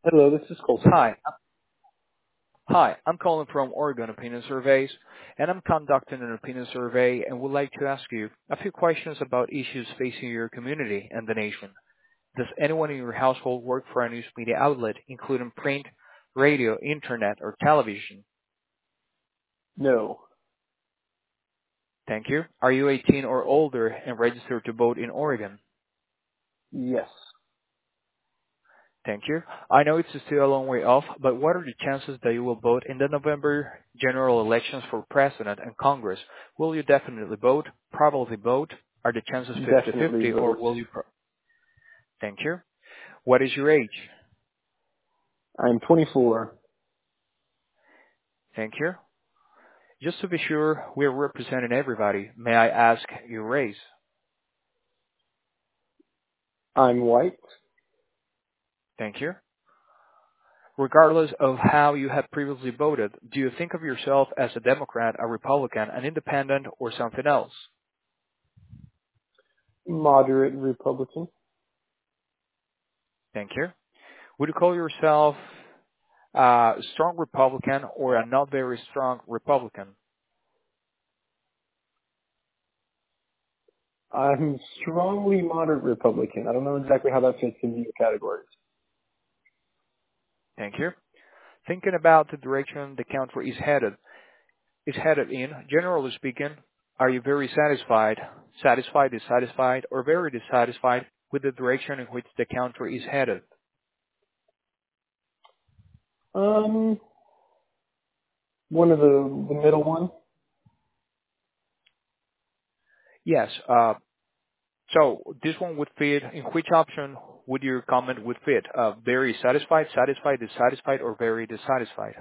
Hello, this is Colton. Hi. Hi, I'm calling from Oregon Opinion Surveys, and I'm conducting an opinion survey and would like to ask you a few questions about issues facing your community and the nation. Does anyone in your household work for a news media outlet, including print, radio, internet, or television? No. Thank you. Are you 18 or older and registered to vote in Oregon? Yes. Thank you. I know it's still a long way off, but what are the chances that you will vote in the November general elections for president and Congress? Will you definitely vote, probably vote? Are the chances Definitely 50-50 or vote. will you? Thank you. What is your age? I'm 24. Thank you. Just to be sure we're representing everybody, may I ask your race? I'm white. Thank you. Regardless of how you have previously voted, do you think of yourself as a Democrat, a Republican, an independent, or something else? Moderate Republican. Thank you. Would you call yourself a strong Republican or a not very strong Republican? I'm strongly moderate Republican. I don't know exactly how that fits into your categories. Thank you. Thinking about the direction the country is headed in, generally speaking, are you very satisfied, dissatisfied, or very dissatisfied with the direction in which the country is headed? Um, one of the middle one. Yes. So this one would fit. In which option would your comment would fit? Very satisfied, satisfied, dissatisfied, or very dissatisfied?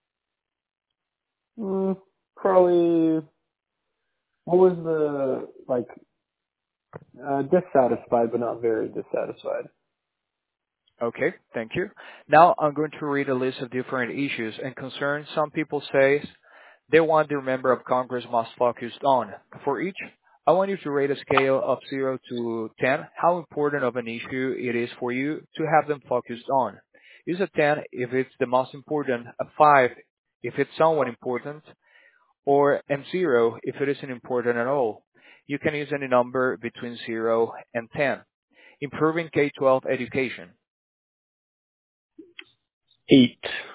Probably. What was the dissatisfied, but not very dissatisfied. Okay, thank you. Now I'm going to read a list of different issues and concerns some people say they want their member of Congress must focus on. For each, I want you to rate a scale of 0 to 10 how important of an issue it is for you to have them focused on. Use a 10 if it's the most important, a 5 if it's somewhat important, or and 0 if it isn't important at all. You can use any number between 0 and 10. Improving K-12 education. 8.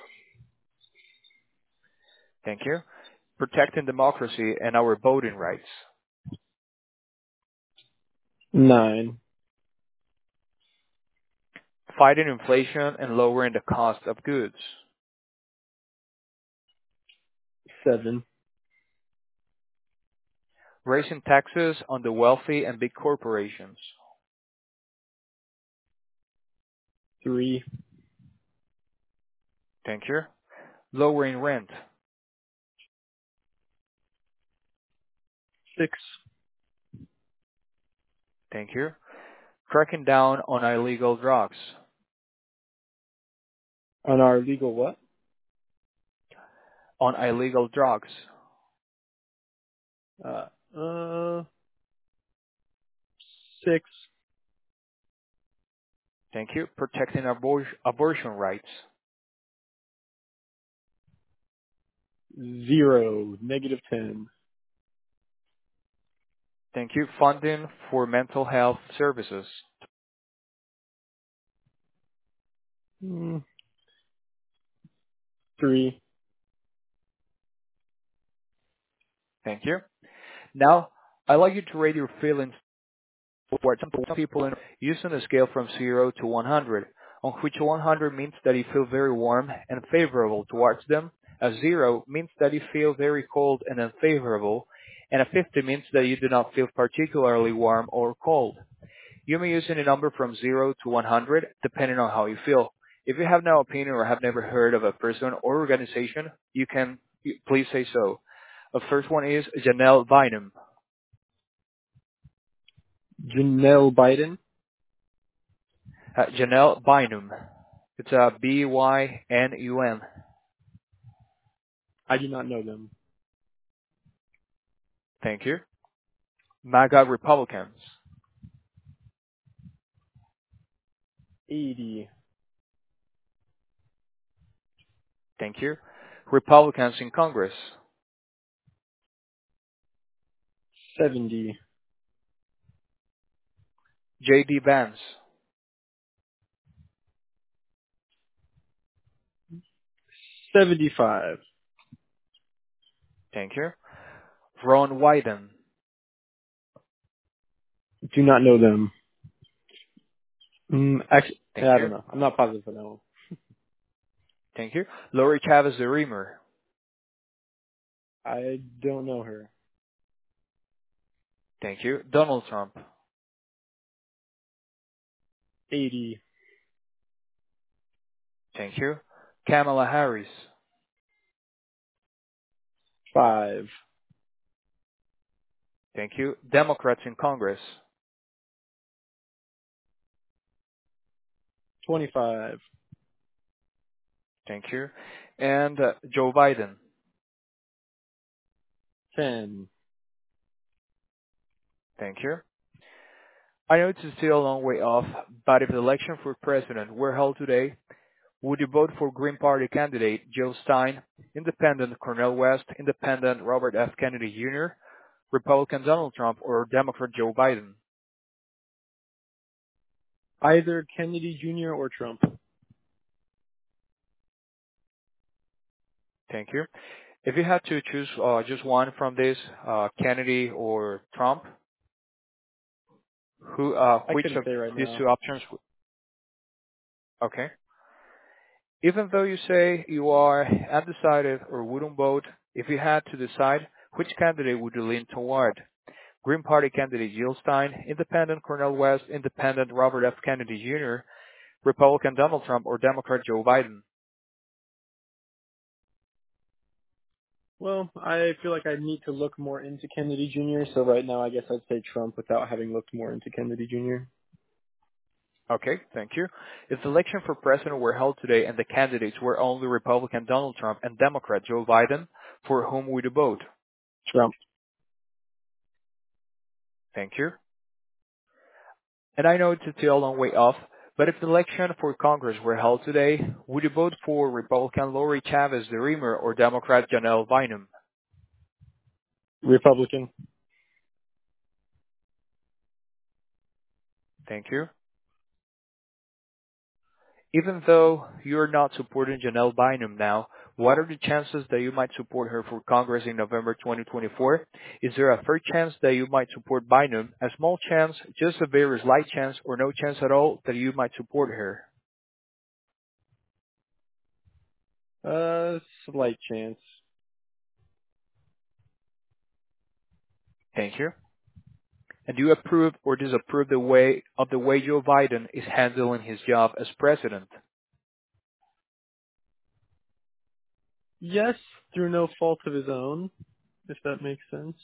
Thank you. Protecting democracy and our voting rights. 9. Fighting inflation and lowering the cost of goods. 7. Raising taxes on the wealthy and big corporations. 3. Thank you. Lowering rent. 6. Thank you. Cracking down on illegal drugs. On our legal what? On illegal drugs. Uh, uh, 6. Thank you. Protecting abortion rights. 0. -10. Thank you. Funding for mental health services. 3. 3. Thank you. Now, I'd like you to rate your feelings towards some people using a scale from 0 to 100, on which 100 means that you feel very warm and favorable towards them, a 0 means that you feel very cold and unfavorable, and a 50 means that you do not feel particularly warm or cold. You may use any number from 0 to 100 depending on how you feel. If you have no opinion or have never heard of a person or organization, you can please say so. The first one is Janelle Bynum. Janelle Biden. Janelle Bynum. It's a Bynum. I do not know them. Thank you. MAGA Republicans. 80. Thank you. Republicans in Congress. 70. J.D. Vance. 75. Thank you. Ron Wyden. Do not know them. Actually, Thank I you. don't know. I'm not positive for that one. Thank you. Lori Chavez the Reamer. I don't know her. Thank you. Donald Trump. 80. Thank you. Kamala Harris. 5. Thank you. Democrats in Congress. 25. Thank you. And Joe Biden. 10. Thank you. I know it's still a long way off, but if the election for president were held today, would you vote for Green Party candidate Jill Stein, Independent Cornel West, Independent Robert F. Kennedy Jr., Republican Donald Trump, or Democrat Joe Biden? Either Kennedy Jr. or Trump. Thank you. If you had to choose just one from this, Kennedy or Trump, I which couldn't of say right these now. two options? Okay. Even though you say you are undecided or wouldn't vote, if you had to decide, which candidate would you lean toward? Green Party candidate Jill Stein, Independent Cornel West, Independent Robert F. Kennedy Jr., Republican Donald Trump, or Democrat Joe Biden? Well, I feel like I need to look more into Kennedy Jr., so right now I guess I'd say Trump without having looked more into Kennedy Jr. Okay, thank you. If the election for president were held today and the candidates were only Republican Donald Trump and Democrat Joe Biden, for whom would you vote? Trump. Thank you. And I know it's still a long way off, but if the election for Congress were held today, would you vote for Republican Lori Chavez the Reamer or Democrat Janelle Bynum? Republican. Thank you. Even though you're not supporting Janelle Bynum now, what are the chances that you might support her for Congress in November 2024? Is there a fair chance that you might support Bynum, a small chance, just a very slight chance, or no chance at all that you might support her? Slight chance. Thank you. And do you approve or disapprove the way Joe Biden is handling his job as president? Yes, through no fault of his own, if that makes sense.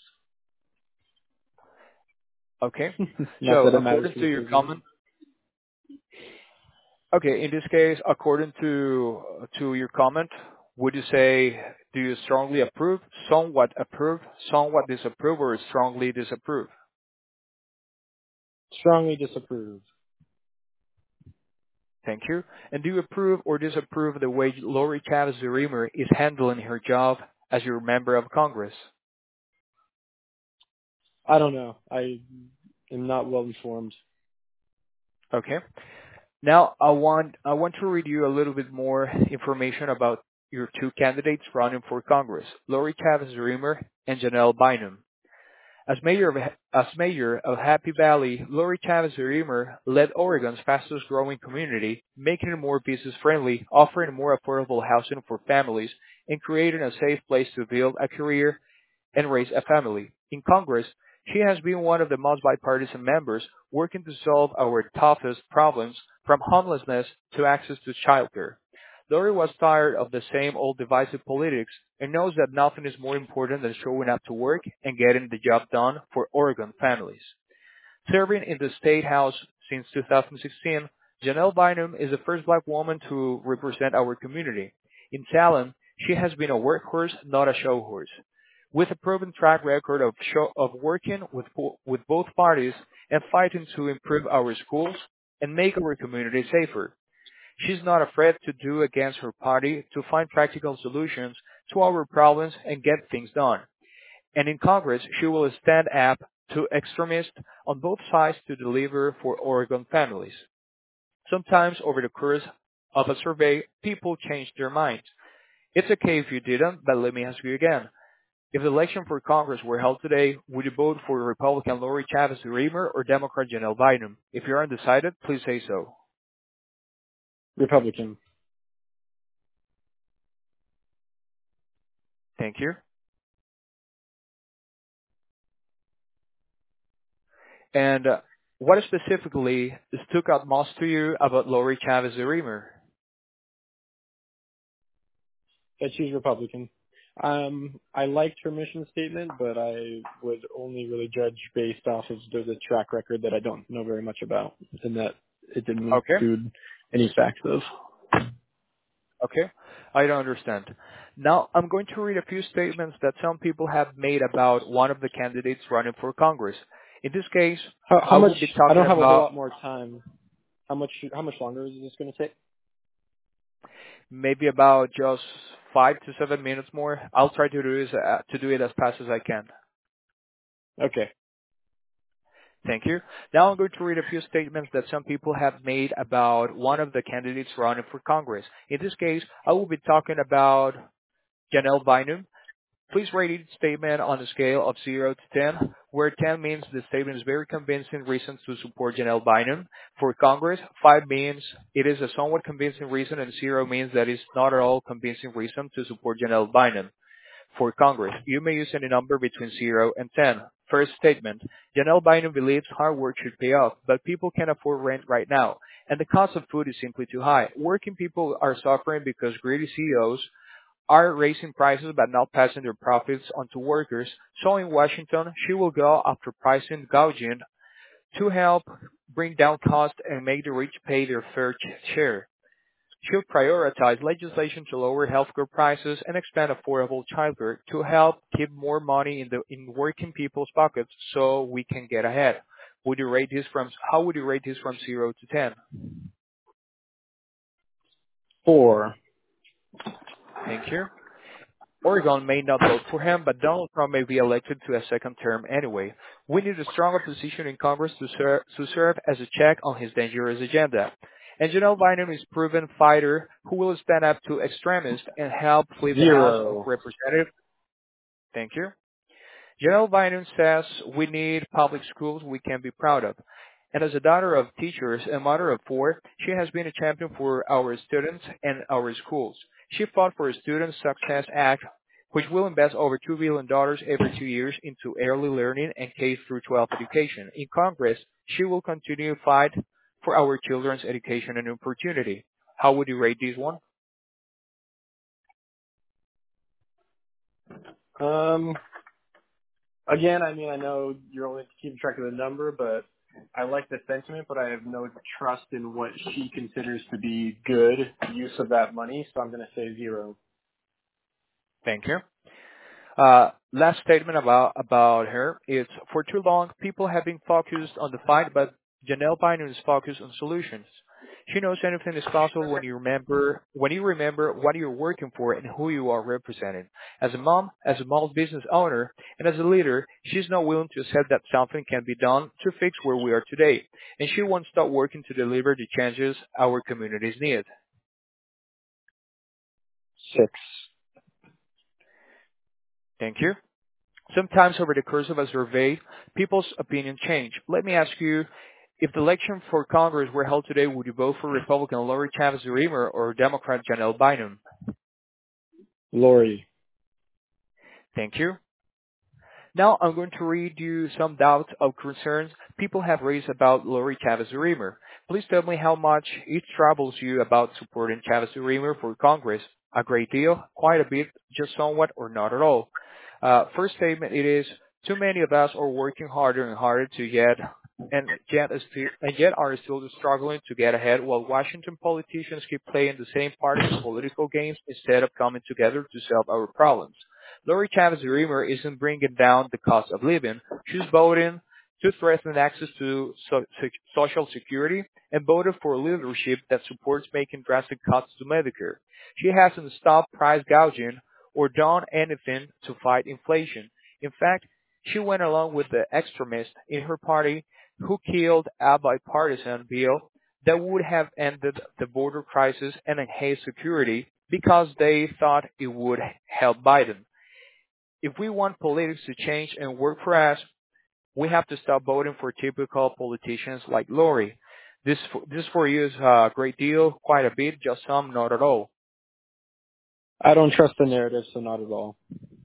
Okay. Not So that it matters according to to the your president. comment, okay, in this case, according to your comment, would you say do you strongly approve, somewhat disapprove, or strongly disapprove? Strongly disapprove. Thank you. And do you approve or disapprove the way Lori Chavez the Reamer is handling her job as your member of Congress? I don't know. I am not well informed. Okay. Now I want to read you a little bit more information about your two candidates running for Congress, Lori Chavez Reamer and Janelle Bynum. As mayor of Happy Valley, Lori Chavez Reamer led Oregon's fastest growing community, making it more business friendly, offering more affordable housing for families, and creating a safe place to build a career and raise a family. In Congress, she has been one of the most bipartisan members, working to solve our toughest problems, from homelessness to access to childcare. Lori was tired of the same old divisive politics and knows that nothing is more important than showing up to work and getting the job done for Oregon families. Serving in the State House since 2016, Janelle Bynum is the first black woman to represent our community. In talent, she has been a workhorse, not a show horse. With a proven track record of working with both parties and fighting to improve our schools and make our community safer. She's not afraid to do against her party to find practical solutions to our problems and get things done. And in Congress, she will stand up to extremists on both sides to deliver for Oregon families. Sometimes over the course of a survey, people change their minds. It's okay if you didn't, but let me ask you again. If the election for Congress were held today, would you vote for Republican Lori Chavez Reamer or Democrat Janelle Bynum? If you're undecided, please say so. Republican. Thank you. And what specifically stuck out most to you about Lori Chavez Reamer? That she's Republican. I liked her mission statement, but I would only really judge based off of the track record that I don't know very much about, and that it didn't Okay. include any facts of. Okay. I don't understand. Now, I'm going to read a few statements that some people have made about one of the candidates running for Congress. In this case, How I much? will be I talking don't have a whole about lot more time. How much longer is this going to take? maybe about just 5 to 7 minutes more. I'll try to do it as fast as I can. Okay. Thank you. Now I'm going to read a few statements that some people have made about one of the candidates running for Congress. In this case, I will be talking about Janelle Bynum. Please rate each statement on a scale of 0 to 10, where 10 means the statement is very convincing reasons to support Janelle Bynum. For Congress, 5 means it is a somewhat convincing reason, and 0 means that it's not at all convincing reason to support Janelle Bynum. For Congress, you may use any number between 0 and 10. First statement, Janelle Bynum believes hard work should pay off, but people can't afford rent right now, and the cost of food is simply too high. Working people are suffering because greedy CEOs are raising prices but not passing their profits on to workers. So in Washington, she will go after pricing gouging to help bring down costs and make the rich pay their fair share. She'll prioritize legislation to lower healthcare prices and expand affordable childcare to help keep more money in working people's pockets so we can get ahead. How would you rate this from 0 to 10? 4. Thank you. Oregon may not vote for him, but Donald Trump may be elected to a second term anyway. We need a strong opposition in Congress to serve as a check on his dangerous agenda. And Janelle Bynum is a proven fighter who will stand up to extremists and help flip the House of 0. Representatives. Thank you. Janelle Bynum says we need public schools we can be proud of. And as a daughter of teachers and mother of 4, she has been a champion for our students and our schools. She fought for a Student Success Act, which will invest over $2 billion every 2 years into early learning and K-12 education. In Congress, she will continue to fight for our children's education and opportunity. How would you rate this one? Again, I mean, I know you're only keeping track of the number, but I like the sentiment, but I have no trust in what she considers to be good use of that money, so I'm going to say 0. Thank you. Last statement about her is, for too long, people have been focused on the fight, but Janelle Bynum is focused on solutions. She knows anything is possible when you remember what you're working for and who you are representing. As a mom, as a small business owner, and as a leader, she's not willing to accept that something can be done to fix where we are today, and she won't stop working to deliver the changes our communities need. 6. Thank you. Sometimes over the course of a survey, people's opinion change. Let me ask you, if the election for Congress were held today, would you vote for Republican Lori Chavez Reamer or Democrat Janelle Bynum? Lori. Thank you. Now I'm going to read you some doubts or concerns people have raised about Lori Chavez Reamer. Please tell me how much it troubles you about supporting Chavez Reamer for Congress. A great deal, quite a bit, just somewhat, or not at all. First statement, it is, too many of us are working harder and harder to yet are still struggling to get ahead while Washington politicians keep playing the same partisan political games instead of coming together to solve our problems. Lori Chavez Reamer isn't bringing down the cost of living. She's voting to threaten access to Social Security and voted for leadership that supports making drastic cuts to Medicare. She hasn't stopped price gouging or done anything to fight inflation. In fact, she went along with the extremists in her party who killed a bipartisan bill that would have ended the border crisis and enhanced security because they thought it would help Biden. If we want politics to change and work for us, we have to stop voting for typical politicians like Lori. This for you is a great deal, quite a bit, just some, not at all. I don't trust the narrative, so not at all.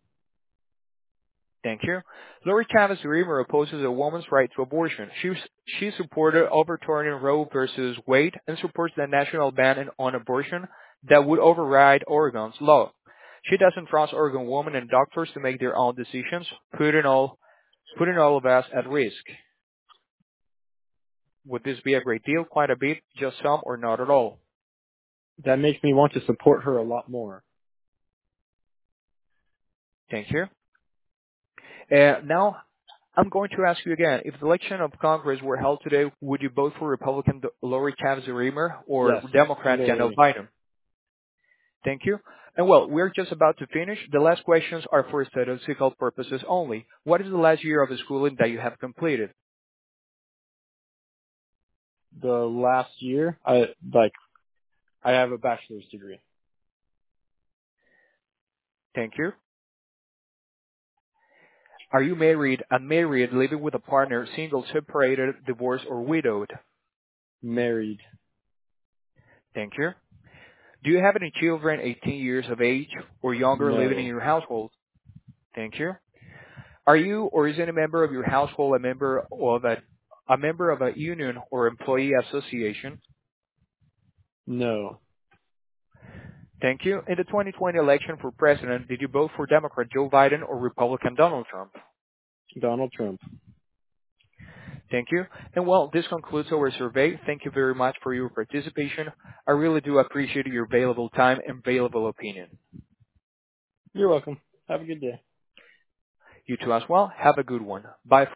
Thank you. Lori Chavez Reamer opposes a woman's right to abortion. She supported overturning Roe versus Wade and supports the national ban on abortion that would override Oregon's law. She doesn't trust Oregon women and doctors to make their own decisions, putting all of us at risk. Would this be a great deal, quite a bit, just some, or not at all? That makes me want to support her a lot more. Thank you. Now, I'm going to ask you again, if the election of Congress were held today, would you vote for Republican Lori Chavez Reamer or Yes, Democrat Joe Lori. Biden? Thank you. And well, we're just about to finish. The last questions are for statistical purposes only. What is the last year of schooling that you have completed? The last year, I have a bachelor's degree. Thank you. Are you married, unmarried, living with a partner, single, separated, divorced, or widowed? Married. Thank you. Do you have any children 18 years of age or younger living in No. your household? Thank you. Are you or is any member of your household a member of a union or employee association? No. Thank you. In the 2020 election for president, did you vote for Democrat Joe Biden or Republican Donald Trump? Donald Trump. Thank you. And well, this concludes our survey. Thank you very much for your participation. I really do appreciate your valuable time and valuable opinion. You're welcome. Have a good day. You too as well. Have a good one. Bye.